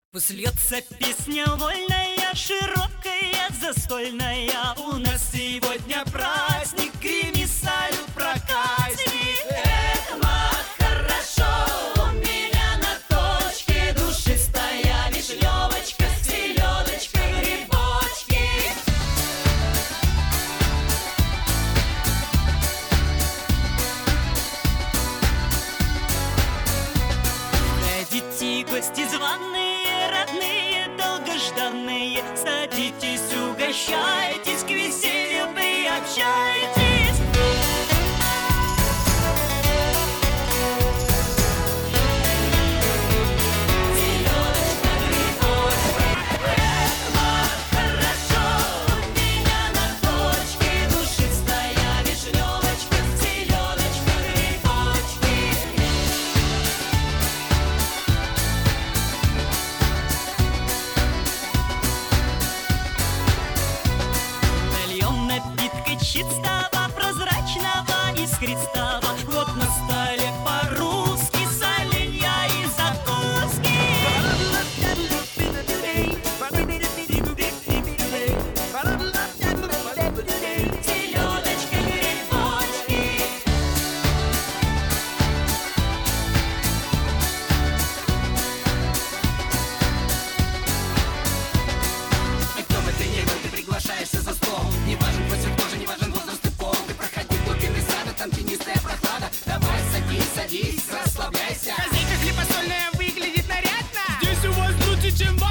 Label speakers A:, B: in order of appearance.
A: Пусть льется песня вольная, широкая, застольная. У нас сегодня праздник, грими, салют, проказник. Эх, хорошо, у меня на точке душистая вишневочка, селедочка, грибочки. Ходите, гости званые, родные, долгожданные, садитесь, угощайтесь, к веселью приобщайтесь. Селедочка, грибочки. Эх, хорошо, у меня на точке душистая вишневочка, селедочка, грибочки. Нальем напитка чистого, прозрачного, искристого. Вот на столе по-русски соленья и закуски. Селедочка, грибочки.
B: И кто бы ты ни был, ты приглашаешься за стол. Не важен твой цвет кожи, не важен возраст и пол. Ты проходи в глубины сада, там тенистая прохлада. Давай, садись, садись, расслабляйся.
C: Хозяйка хлебосольная выглядит нарядно. Здесь у вас лучше, чем в